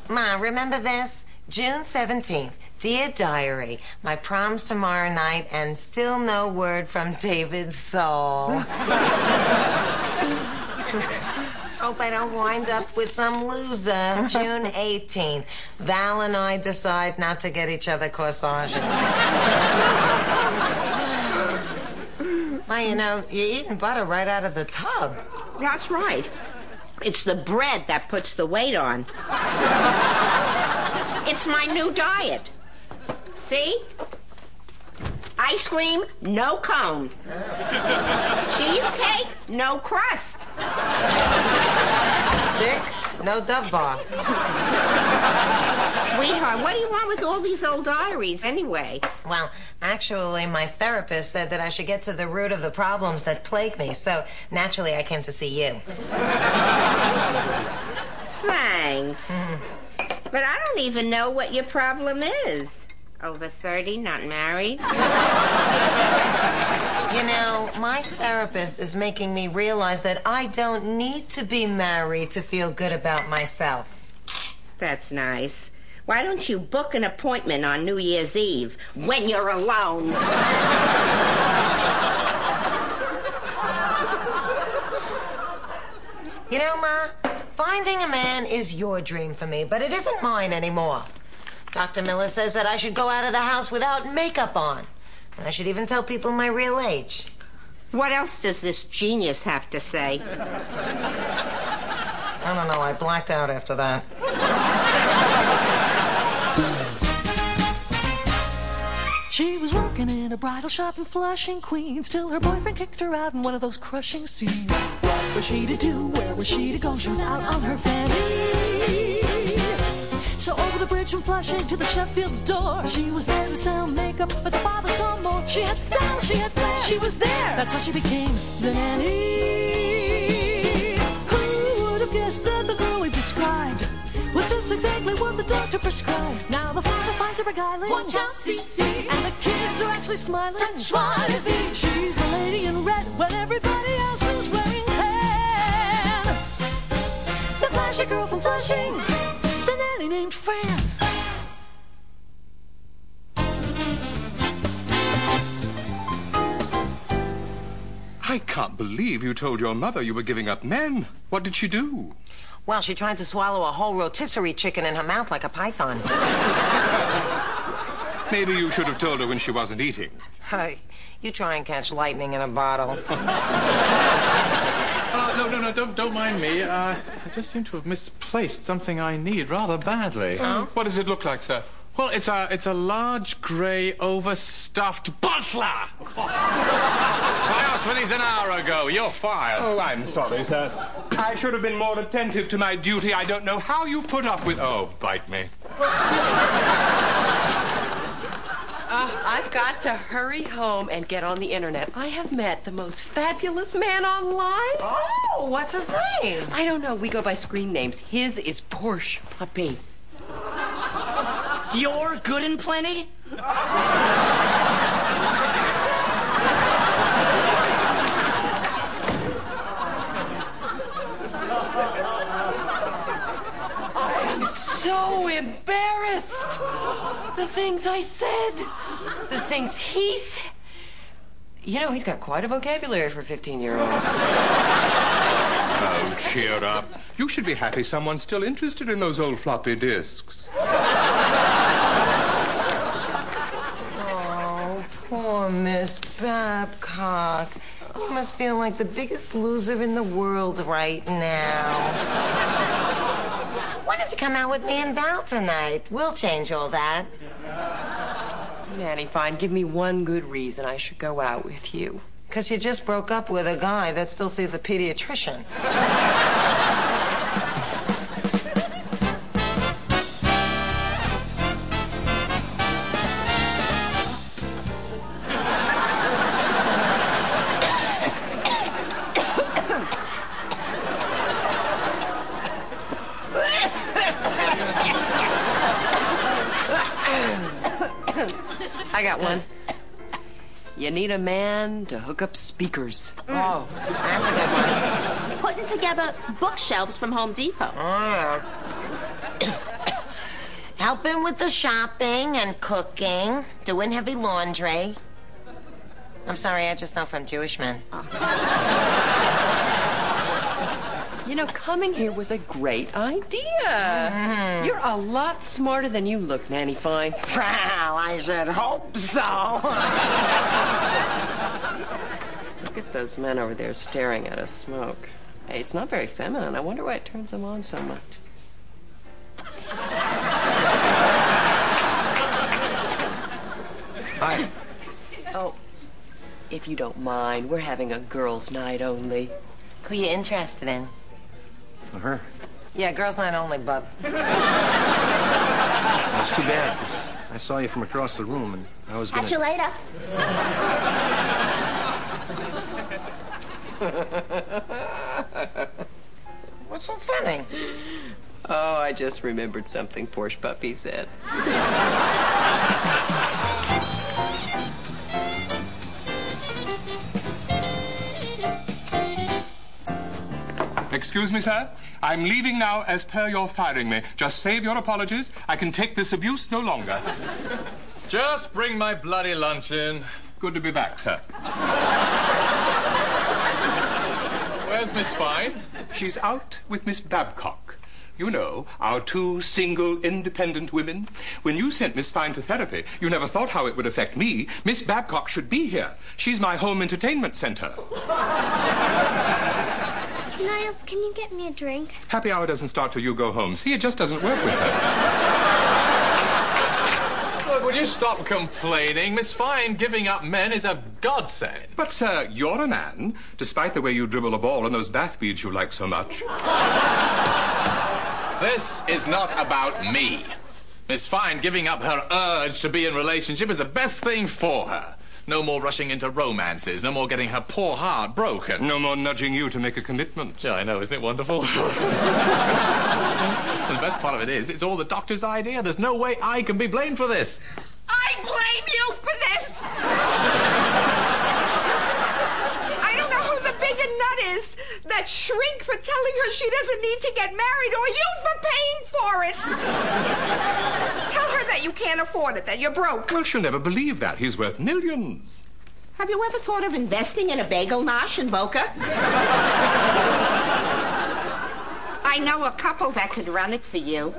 Ma, remember this? June 17th. Dear Diary, my prom's tomorrow night and still no word from David's soul. Hope I don't wind up with some loser. June 18th. Val and I decide not to get each other corsages. Well, you know, you're eating butter right out of the tub. That's right. It's the bread that puts the weight on. It's my new diet. See? Ice cream, no cone. Cheesecake, no crust. Stick, no Dove bar. Sweetheart, what do you want with all these old diaries anyway? Well, actually, my therapist said that I should get to the root of the problems that plague me, so naturally I came to see you. Thanks. But I don't even know what your problem is. Over 30, not married? You know, my therapist is making me realize that I don't need to be married to feel good about myself. That's nice. Why don't you book an appointment on New Year's Eve when you're alone? You know, Ma, finding a man is your dream for me, but it isn't mine anymore. Dr. Miller says that I should go out of the house without makeup on. And I should even tell people my real age. What else does this genius have to say? I don't know. I blacked out after that. She was working in a bridal shop in Flushing, Queens, till her boyfriend kicked her out in one of those crushing scenes. What was she to do? Where was she to go? She was out on her fanny. So over the bridge from Flushing to the Sheffield's door, she was there to sell makeup, but the father saw more. She had style, she had flair, she was there. That's how she became the nanny. Who would have guessed that the girl we described was just exactly what the doctor prescribed? Now the father finds her beguiling. Watch out, CC. And the kids are actually smiling. Such joie de vivre. She's the lady in red when everybody else is wearing tan. The flashy girl from Flushing, the nanny named Fran. I can't believe you told your mother you were giving up men. What did she do? Well, she tried to swallow a whole rotisserie chicken in her mouth like a python. Maybe you should have told her when she wasn't eating. Hey, you try and catch lightning in a bottle. No, don't mind me. I just seem to have misplaced something I need rather badly. What does it look like, sir? Well, it's a large, grey, overstuffed butler. I asked for these an hour ago. You're fired. Oh, I'm sorry, sir. I should have been more attentive to my duty. I don't know how you've put up with... Oh, bite me. I've got to hurry home and get on the internet. I have met the most fabulous man online. Oh, what's his name? I don't know. We go by screen names. His is Porsche Puppy. You're good and plenty? I'm so embarrassed. The things I said. The things he said. You know, he's got quite a vocabulary for a 15-year-old. Oh, cheer up. You should be happy someone's still interested in those old floppy disks. Oh, poor Miss Babcock. You must feel like the biggest loser in the world right now. Why don't you come out with me and Val tonight? We'll change all that. Nanny, fine. Give me one good reason I should go out with you. Because you just broke up with a guy that still sees a pediatrician. I got one. You need a man to hook up speakers. Oh, that's a good one. Putting together bookshelves from Home Depot. Oh. Helping with the shopping and cooking, doing heavy laundry. I'm sorry, I just know from Jewish men. You know, coming here was a great idea. You're a lot smarter than you look, Nanny Fine. Well, I should hope so. Look at those men over there staring at us smoke. Hey, it's not very feminine. I wonder why it turns them on so much. Hi. Oh, if you don't mind, we're having a girls' night only. Who you interested in? Her. Yeah, girls' night only, bub. That's too bad, 'cause I saw you from across the room, and I was gonna... Catch you later. What's so funny? Oh, I just remembered something Porsche Puppy said. Excuse me, sir. I'm leaving now as per your firing me. Just save your apologies. I can take this abuse no longer. Just bring my bloody lunch in. Good to be back, sir. Where's Miss Fine? She's out with Miss Babcock. You know, our two single, independent women. When you sent Miss Fine to therapy, you never thought how it would affect me. Miss Babcock should be here. She's my home entertainment center. Niles, can you get me a drink? Happy hour doesn't start till you go home. See, it just doesn't work with her. Look, would you stop complaining? Miss Fine giving up men is a godsend. But, sir, you're a man, despite the way you dribble a ball and those bath beads you like so much. This is not about me. Miss Fine giving up her urge to be in relationship is the best thing for her. No more rushing into romances. No more getting her poor heart broken. No more nudging you to make a commitment. Yeah, I know. Isn't it wonderful? The best part of it is, it's all the doctor's idea. There's no way I can be blamed for this. I blame you for this! I don't know who the bigger nut is, that shrink for telling her she doesn't need to get married, or you for paying for it. Tell her that you can't afford it, that you're broke. Well, she'll never believe that. He's worth millions. Have you ever thought of investing in a bagel nosh in Boca? I know a couple that could run it for you.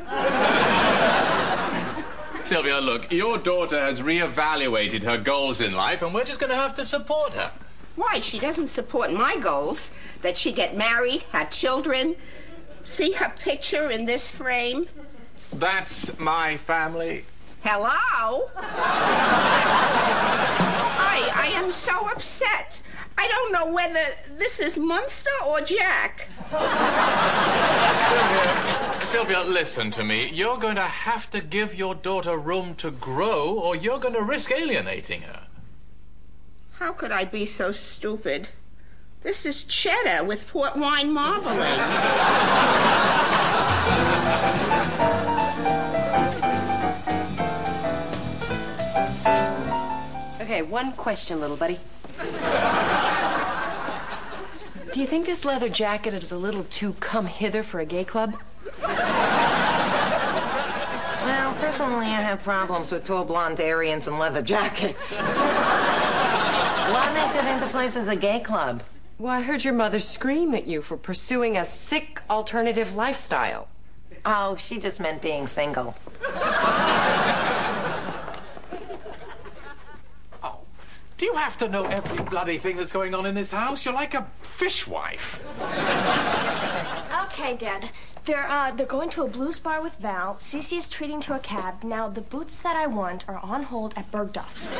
Sylvia, look, your daughter has reevaluated her goals in life, and we're just going to have to support her. Why, she doesn't support my goals, that she get married, have children. See her picture in this frame? That's my family. Hello? I am so upset. I don't know whether this is Munster or Jack. Sylvia, listen to me. You're going to have to give your daughter room to grow, or you're going to risk alienating her. How could I be so stupid? This is cheddar with port wine marbling. Okay, one question, little buddy. Do you think this leather jacket is a little too come hither for a gay club? Well, personally, I have problems with tall blonde Aryans and leather jackets. What makes you think the place is a gay club? Well, I heard your mother scream at you for pursuing a sick alternative lifestyle. Oh, she just meant being single. Do you have to know every bloody thing that's going on in this house? You're like a fishwife. Okay, Dad. They're going to a blues bar with Val. Cece is treating to a cab. Now, the boots that I want are on hold at Bergdorf's.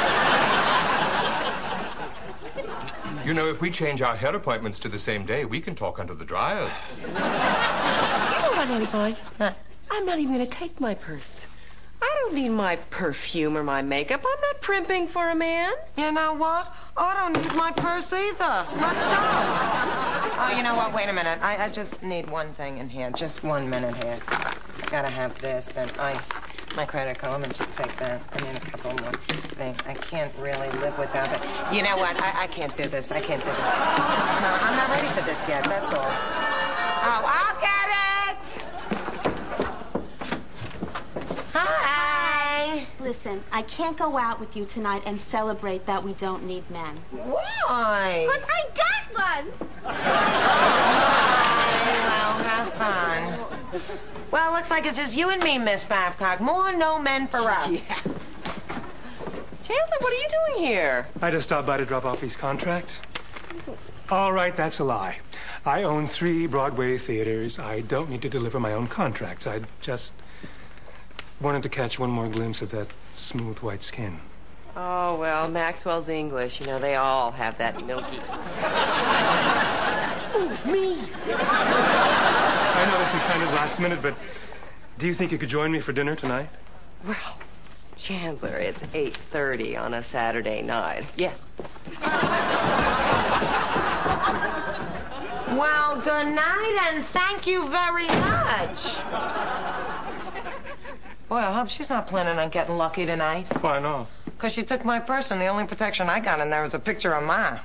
You know, if we change our hair appointments to the same day, we can talk under the dryers. You know what, Nanny Fine? I'm not even going to take my purse. I don't need my perfume or my makeup. I'm not primping for a man. You know what? I don't need my purse either. Let's go. Oh, you know what? Wait a minute. I just need one thing in here. Just 1 minute here. Gotta have this, and my credit card. Let me just take that. I need a couple more things. I can't really live without it. You know what? I can't do this. I can't do this. No, I'm not ready for this yet. That's all. Oh, I'll get it. Listen, I can't go out with you tonight and celebrate that we don't need men. Why? Because I got one! Well, have fun. Well, looks like it's just you and me, Miss Babcock. More no men for us. Yeah. Chandler, what are you doing here? I just stopped by to drop off these contracts. All right, that's a lie. I own 3 Broadway theaters. I don't need to deliver my own contracts. I just wanted to catch one more glimpse of that smooth white skin. Oh, well, Maxwell's English. You know, they all have that milky. Ooh, me. I know this is kind of last minute, but do you think you could join me for dinner tonight? Well, Chandler, it's 8:30 on a Saturday night. Yes. Well, good night and thank you very much. Boy, I hope she's not planning on getting lucky tonight. Why not? Because she took my purse and the only protection I got in there was a picture of Ma.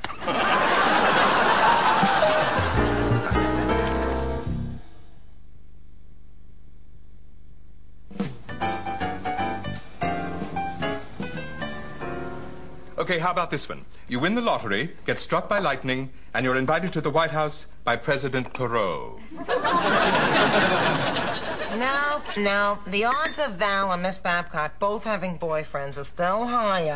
Okay, how about this one? You win the lottery, get struck by lightning, and you're invited to the White House by President Perot. No. The odds of Val and Miss Babcock both having boyfriends are still higher.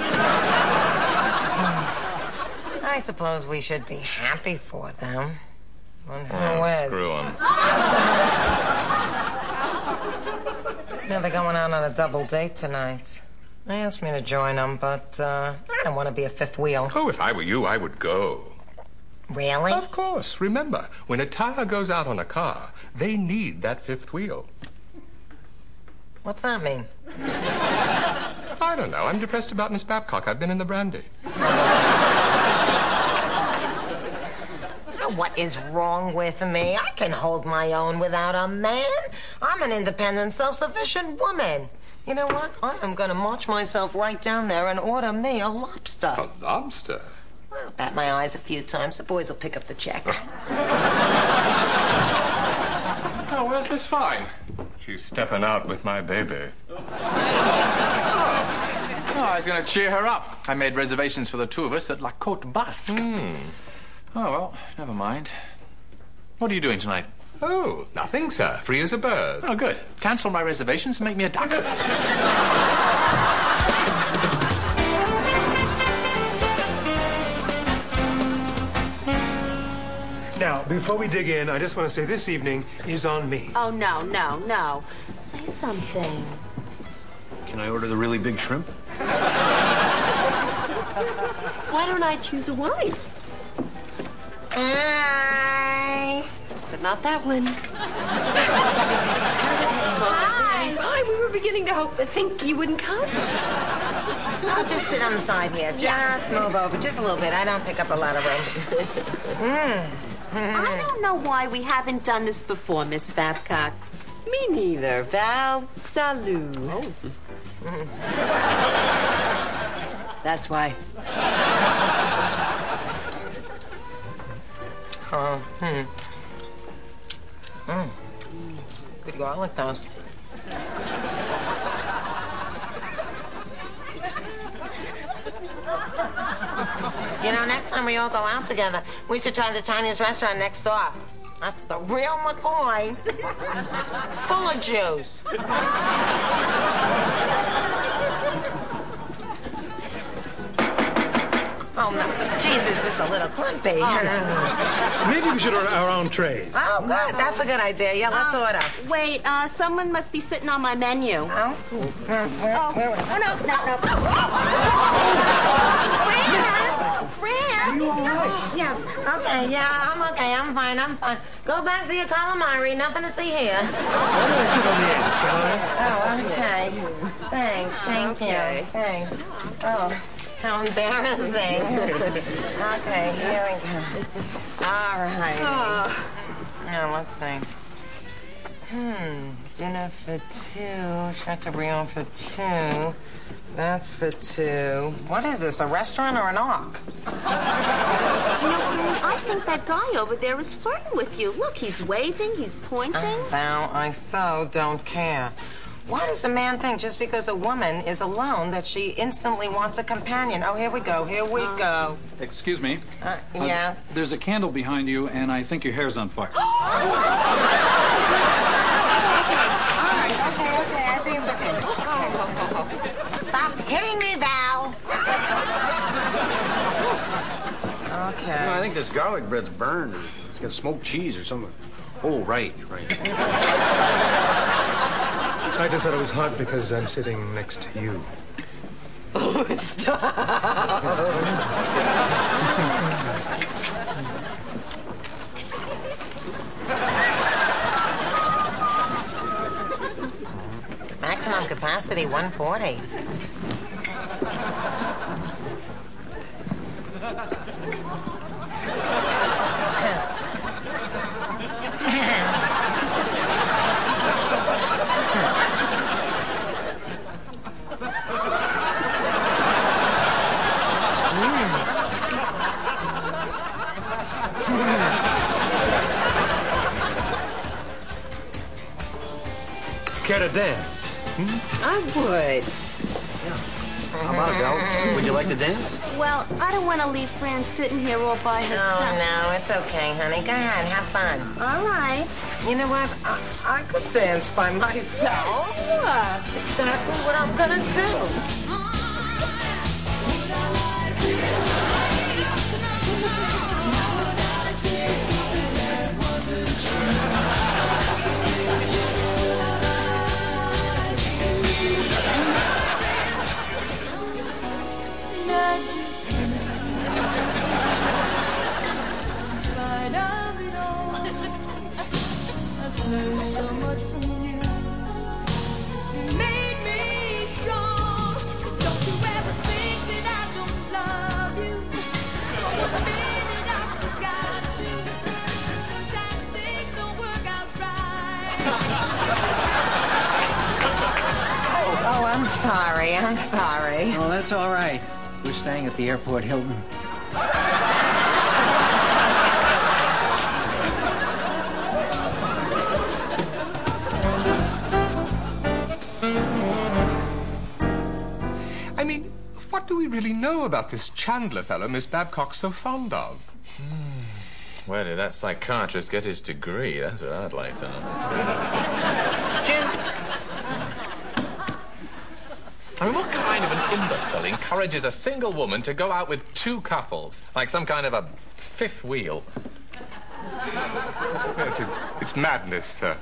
I suppose we should be happy for them. And who is? Screw them. They're going out on a double date tonight. They asked me to join them, but I don't want to be a fifth wheel. Oh, if I were you, I would go. Really? Of course. Remember, when a tire goes out on a car, they need that fifth wheel. What's that mean? I don't know. I'm depressed about Miss Babcock. I've been in the brandy. What is wrong with me? I can hold my own without a man. I'm an independent, self-sufficient woman. You know what? I am going to march myself right down there and order me a lobster. A lobster? I'll bat my eyes a few times. The boys will pick up the check. Oh, where's Miss Fine? She's stepping out with my baby. Oh, I was going to cheer her up. I made reservations for the 2 of us at La Côte Basque. Oh, well, never mind. What are you doing tonight? Oh, nothing, sir. Free as a bird. Oh, good. Cancel my reservations and make me a duck. Now, before we dig in, I just want to say this evening is on me. Oh, no. Say something. Can I order the really big shrimp? Why don't I choose a wife? Hi. But not that one. Hi. We were beginning to think you wouldn't come. I'll just sit on the side here. Just move over just a little bit. I don't take up a lot of room. I don't know why we haven't done this before, Miss Babcock. Me neither, Val. Salut. Oh. That's why. Good garlic toast. You know, next time we all go out together, we should try the Chinese restaurant next door. That's the real McCoy. Full of Jews. Oh, no. Jesus, it's a little clumpy. Maybe we should order our own trays. Oh, good. That's a good idea. Yeah, let's order. Wait, someone must be sitting on my menu. Oh? No. Fran! Are you all right? Yes. Okay, yeah, I'm okay. I'm fine. Go back to your calamari. Nothing to see here. Why don't I sit on the edge, shall I? Oh, okay. Thanks. Thank you. Thanks. Oh, how embarrassing. Okay, here we go. All right. Now, let's see. Dinner for 2. Chateaubriand for 2. That's for 2. What is this, a restaurant or an ark? You know, Fran, I think that guy over there is flirting with you. Look, he's waving, he's pointing. Val, I so don't care. Why does a man think just because a woman is alone that she instantly wants a companion? Oh, here we go. Here we go. Excuse me. Yes? There's a candle behind you, and I think your hair's on fire. Okay. I think it's okay. Stop hitting me, Val. Okay. I think this garlic bread's burned. It's got smoked cheese or something. Oh, right. I just thought it was hot because I'm sitting next to you. Oh, stop. Maximum capacity 140. Care to dance? I would. How about it, Val? Would you like to dance? Well, I don't want to leave Fran sitting here all by herself. No, it's okay, honey. Go ahead, have fun. All right. You know what? I could dance by myself. That's exactly what I'm gonna do. I'm sorry. Oh, that's all right. We're staying at the Airport Hilton. I mean, what do we really know about this Chandler fellow Miss Babcock's so fond of? Where did that psychiatrist get his degree? That's what I'd like to know. I mean, what kind of an imbecile encourages a single woman to go out with two couples, like some kind of a fifth wheel? Yes, it's madness, sir.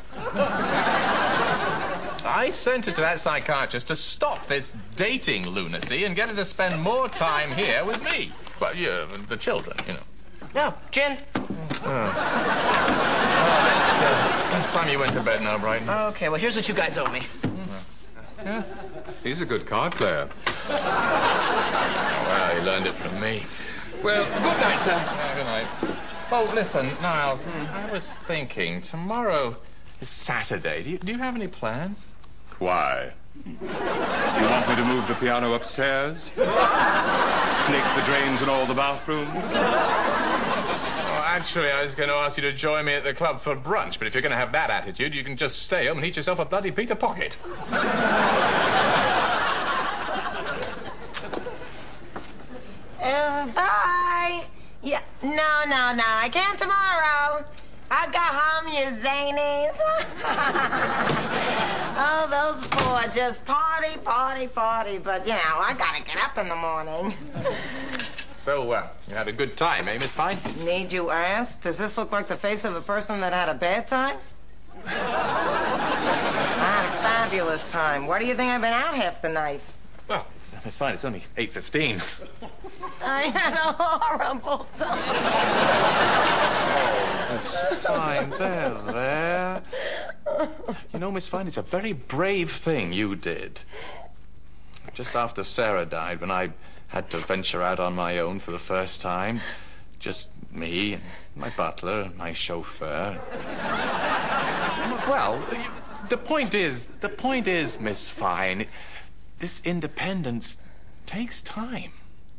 I sent it to that psychiatrist to stop this dating lunacy and get her to spend more time here with me. Well, yeah, the children, you know. No, Gin. All right, so it's time you went to bed now, Brighton. Okay, well, here's what you guys owe me. Yeah, he's a good card player. Well, he learned it from me. Well, good night, sir. Yeah, good night. Oh, listen, Niles, I was thinking, tomorrow is Saturday. Do you have any plans? Why? You want me to move the piano upstairs? Snake the drains in all the bathrooms? Well, actually, I was going to ask you to join me at the club for brunch, but if you're going to have that attitude, you can just stay home and eat yourself a bloody Peter Pocket. Bye. Yeah, no, I can't tomorrow. I go home, you zanies. Oh, those four just party. But, you know, I gotta get up in the morning. So, you had a good time, eh, Miss Fine? Need you ask? Does this look like the face of a person that had a bad time? I had a fabulous time. Why do you think I've been out half the night? Well, Miss Fine, it's only 8:15. I had a horrible time. Oh, Miss Fine, there. You know, Miss Fine, it's a very brave thing you did. Just after Sarah died, when I had to venture out on my own for the first time, just me and my butler and my chauffeur. Well, the point is, Miss Fine, this independence takes time.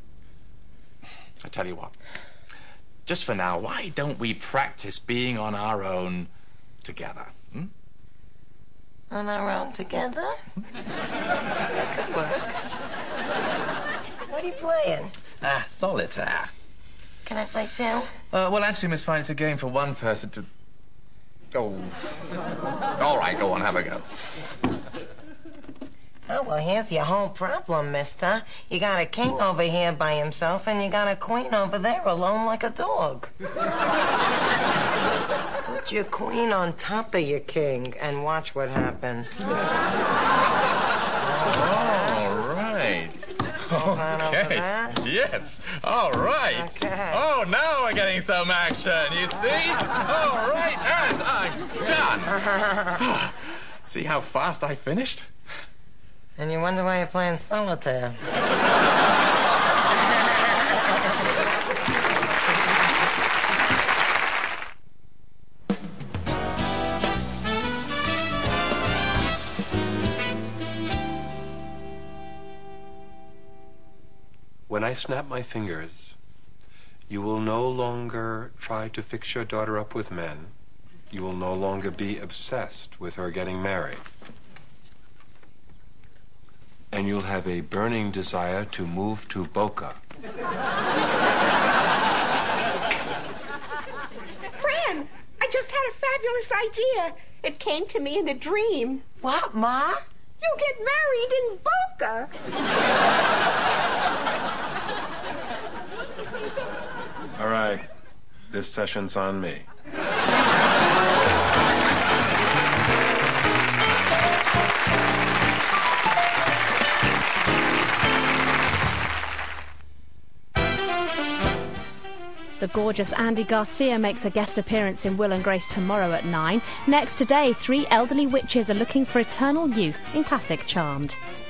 I tell you what, just for now, why don't we practice being on our own together? On our own together? That could work. What are you playing? Solitaire. Can I play too? Well, actually, Miss Fine, it's a game for one person to... Oh. All right, go on, have a go. Oh, well, here's your whole problem, mister. You got a king over here by himself, and you got a queen over there alone like a dog. Put your queen on top of your king and watch what happens. All right. Okay. Yes. All right. Okay. Oh, now we're getting some action, you see? All right, and I'm done. See how fast I finished? And you wonder why you're playing solitaire. When I snap my fingers, you will no longer try to fix your daughter up with men. You will no longer be obsessed with her getting married. And you'll have a burning desire to move to Boca. Fran, I just had a fabulous idea. It came to me in a dream. What, Ma? You get married in Boca. All right, this session's on me. The gorgeous Andy Garcia makes a guest appearance in Will and Grace tomorrow at 9. Next today, 3 elderly witches are looking for eternal youth in classic Charmed.